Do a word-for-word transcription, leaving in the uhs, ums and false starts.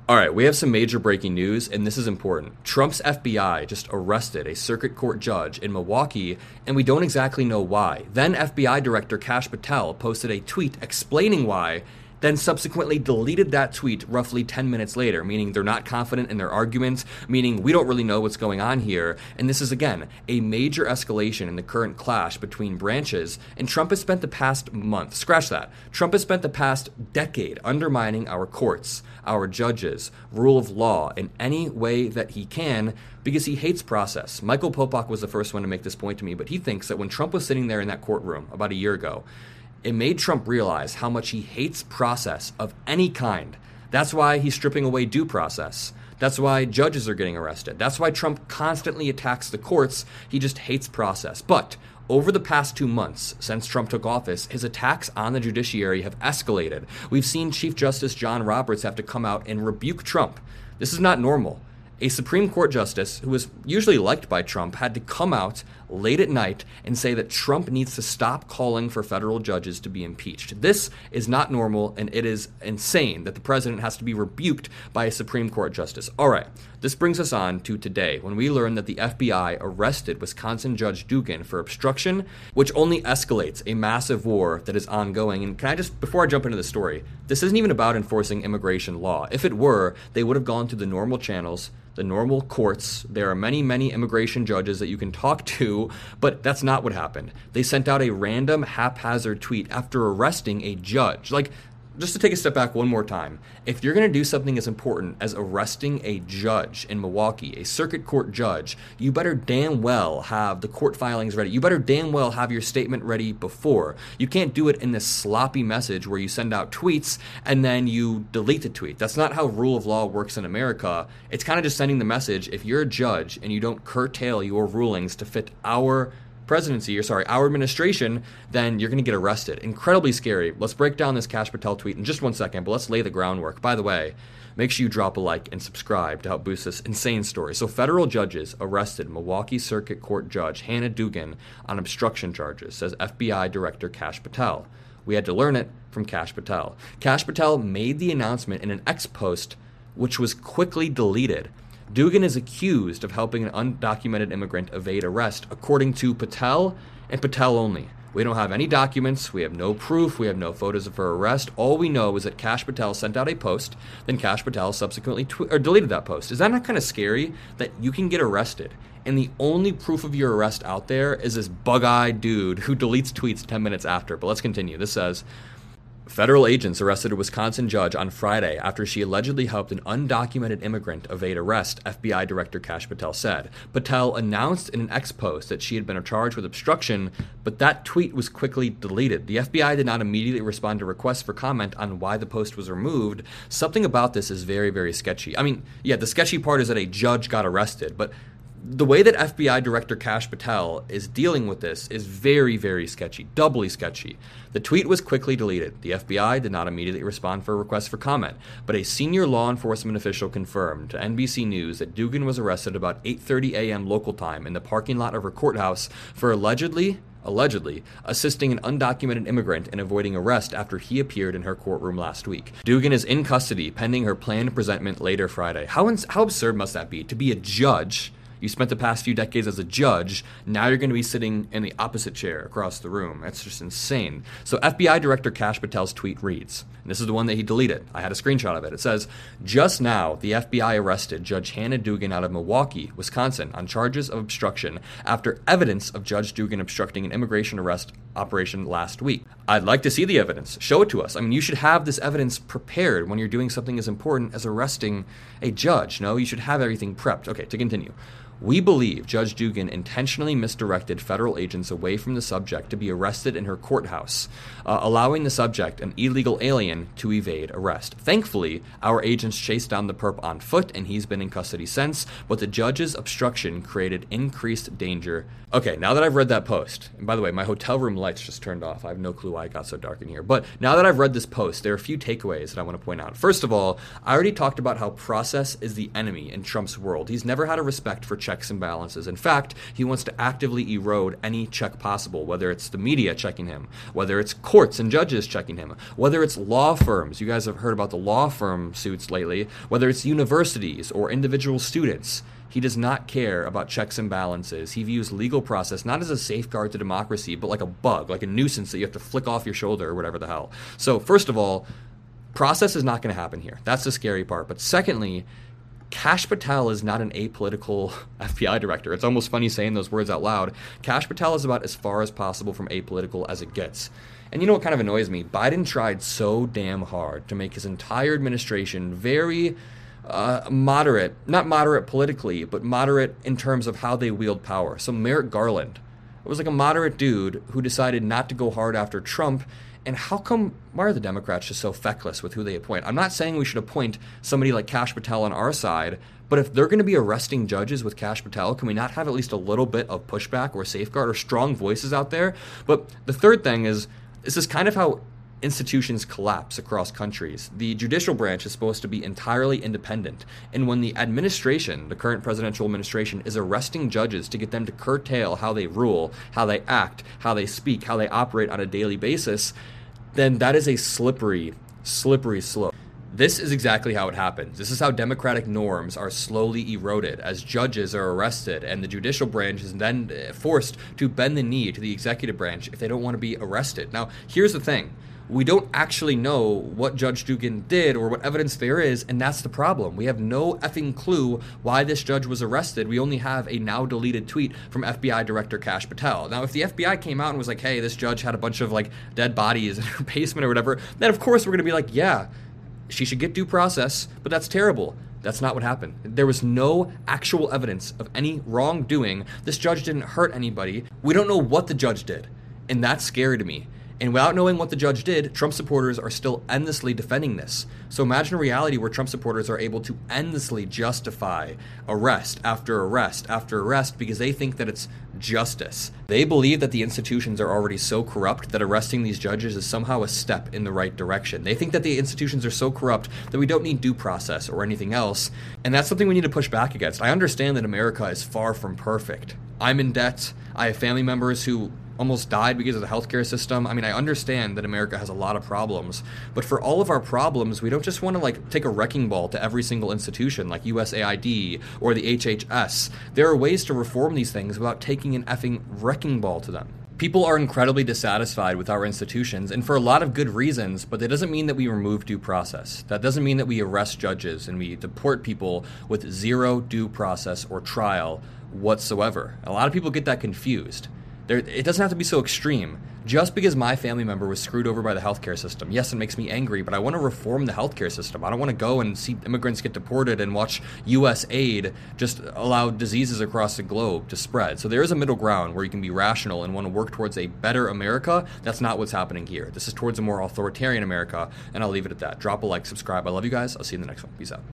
All right, we have some major breaking news, and this is important. Trump's F B I just arrested a circuit court judge in Milwaukee, and we don't exactly know why. Then F B I Director Kash Patel posted a tweet explaining why, then subsequently deleted that tweet roughly ten minutes later, meaning they're not confident in their arguments, meaning we don't really know what's going on here. And this is, again, a major escalation in the current clash between branches. And Trump has spent the past month, scratch that, Trump has spent the past decade undermining our courts, our judges, rule of law in any way that he can because he hates process. Michael Popak was the first one to make this point to me, but he thinks that when Trump was sitting there in that courtroom about a year ago, it made Trump realize how much he hates process of any kind. That's why he's stripping away due process. That's why judges are getting arrested. That's why Trump constantly attacks the courts. He just hates process. But over the past two months since Trump took office, his attacks on the judiciary have escalated. We've seen Chief Justice John Roberts have to come out and rebuke Trump. This is not normal. A Supreme Court justice, who was usually liked by Trump, had to come out late at night and say that Trump needs to stop calling for federal judges to be impeached. This is not normal, and it is insane that the president has to be rebuked by a Supreme Court justice. All right, this brings us on to today, when we learn that the F B I arrested Wisconsin Judge Duggan for obstruction, which only escalates a massive war that is ongoing. And can I just, before I jump into the story, this isn't even about enforcing immigration law. If it were, they would have gone through the normal channels, the normal courts. There are many, many immigration judges that you can talk to, but that's not what happened. They sent out a random haphazard tweet after arresting a judge. Like, just to take a step back one more time, if you're going to do something as important as arresting a judge in Milwaukee, a circuit court judge, you better damn well have the court filings ready. You better damn well have your statement ready before. You can't do it in this sloppy message where you send out tweets and then you delete the tweet. That's not how rule of law works in America. It's kind of just sending the message, if you're a judge and you don't curtail your rulings to fit our presidency, or sorry, our administration, then you're going to get arrested. Incredibly scary. Let's break down this Kash Patel tweet in just one second, but let's lay the groundwork. By the way, make sure you drop a like and subscribe to help boost this insane story. So federal judges arrested Milwaukee Circuit Court Judge Hannah Duggan on obstruction charges, says F B I Director Kash Patel. We had to learn it from Kash Patel. Kash Patel made the announcement in an X post, which was quickly deleted. Duggan is accused of helping an undocumented immigrant evade arrest, according to Patel and Patel only. We don't have any documents, we have no proof, we have no photos of her arrest. All we know is that Kash Patel sent out a post, then Kash Patel subsequently tw- or deleted that post. Is that not kind of scary that you can get arrested and the only proof of your arrest out there is this bug-eyed dude who deletes tweets ten minutes after? But let's continue. This says, federal agents arrested a Wisconsin judge on Friday after she allegedly helped an undocumented immigrant evade arrest, F B I Director Kash Patel said. Patel announced in an X post that she had been charged with obstruction, but that tweet was quickly deleted. The F B I did not immediately respond to requests for comment on why the post was removed. Something about this is very, very sketchy. I mean, yeah, the sketchy part is that a judge got arrested, but the way that F B I Director Kash Patel is dealing with this is very, very sketchy, doubly sketchy. The tweet was quickly deleted. The F B I did not immediately respond for requests for comment, but a senior law enforcement official confirmed to N B C News that Duggan was arrested about eight thirty a.m. local time in the parking lot of her courthouse for allegedly allegedly assisting an undocumented immigrant in avoiding arrest after he appeared in her courtroom last week. Duggan is in custody pending her planned presentment later Friday. How, ins- how absurd must that be? To be a judge, you spent the past few decades as a judge, now you're going to be sitting in the opposite chair across the room. That's just insane. So F B I Director Kash Patel's tweet reads, and this is the one that he deleted. I had a screenshot of it. It says, just now, the F B I arrested Judge Hannah Duggan out of Milwaukee, Wisconsin, on charges of obstruction after evidence of Judge Duggan obstructing an immigration arrest operation last week. I'd like to see the evidence. Show it to us. I mean, you should have this evidence prepared when you're doing something as important as arresting a judge. No, you should have everything prepped. Okay, to continue. We believe Judge Duggan intentionally misdirected federal agents away from the subject to be arrested in her courthouse, uh, allowing the subject, an illegal alien, to evade arrest. Thankfully, our agents chased down the perp on foot, and he's been in custody since, but the judge's obstruction created increased danger. Okay, now that I've read that post, and by the way, my hotel room lights just turned off. I have no clue why it got so dark in here. But now that I've read this post, there are a few takeaways that I want to point out. First of all, I already talked about how process is the enemy in Trump's world. He's never had a respect for checks checks and balances. In fact, he wants to actively erode any check possible, whether it's the media checking him, whether it's courts and judges checking him, whether it's law firms. You guys have heard about the law firm suits lately, whether it's universities or individual students. He does not care about checks and balances. He views legal process not as a safeguard to democracy, but like a bug, like a nuisance that you have to flick off your shoulder or whatever the hell. So first of all, process is not going to happen here. That's the scary part. But secondly, Kash Patel is not an apolitical F B I director. It's almost funny saying those words out loud. Kash Patel is about as far as possible from apolitical as it gets. And you know what kind of annoys me? Biden tried so damn hard to make his entire administration very Uh, moderate, not moderate politically, but moderate in terms of how they wield power. So Merrick Garland was like a moderate dude who decided not to go hard after Trump. And how come, why are the Democrats just so feckless with who they appoint? I'm not saying we should appoint somebody like Kash Patel on our side, but if they're going to be arresting judges with Kash Patel, can we not have at least a little bit of pushback or safeguard or strong voices out there? But the third thing is, this is kind of how institutions collapse across countries. The judicial branch is supposed to be entirely independent, and when the administration, the current presidential administration, is arresting judges to get them to curtail how they rule, how they act, how they speak, how they operate on a daily basis, then that is a slippery, slippery slope. This is exactly how it happens. This is how democratic norms are slowly eroded as judges are arrested and the judicial branch is then forced to bend the knee to the executive branch if they don't want to be arrested. Now, here's the thing. We don't actually know what Judge Dugan did or what evidence there is, and that's the problem. We have no effing clue why this judge was arrested. We only have a now deleted tweet from F B I Director Kash Patel. Now, if the F B I came out and was like, hey, this judge had a bunch of like dead bodies in her basement or whatever, then of course we're going to be like, yeah, she should get due process, but that's terrible. That's not what happened. There was no actual evidence of any wrongdoing. This judge didn't hurt anybody. We don't know what the judge did, and that's scary to me. And without knowing what the judge did, Trump supporters are still endlessly defending this. So imagine a reality where Trump supporters are able to endlessly justify arrest after arrest after arrest because they think that it's justice. They believe that the institutions are already so corrupt that arresting these judges is somehow a step in the right direction. They think that the institutions are so corrupt that we don't need due process or anything else. And that's something we need to push back against. I understand that America is far from perfect. I'm in debt. I have family members who almost died because of the healthcare system. I mean, I understand that America has a lot of problems, but for all of our problems, we don't just want to like take a wrecking ball to every single institution like U S A I D or the H H S. There are ways to reform these things without taking an effing wrecking ball to them. People are incredibly dissatisfied with our institutions, and for a lot of good reasons, but that doesn't mean that we remove due process. That doesn't mean that we arrest judges and we deport people with zero due process or trial whatsoever. A lot of people get that confused. There, it doesn't have to be so extreme. Just because my family member was screwed over by the healthcare system, yes, it makes me angry, but I want to reform the healthcare system. I don't want to go and see immigrants get deported and watch U S aid just allow diseases across the globe to spread. So there is a middle ground where you can be rational and want to work towards a better America. That's not what's happening here. This is towards a more authoritarian America, and I'll leave it at that. Drop a like, subscribe. I love you guys. I'll see you in the next one. Peace out.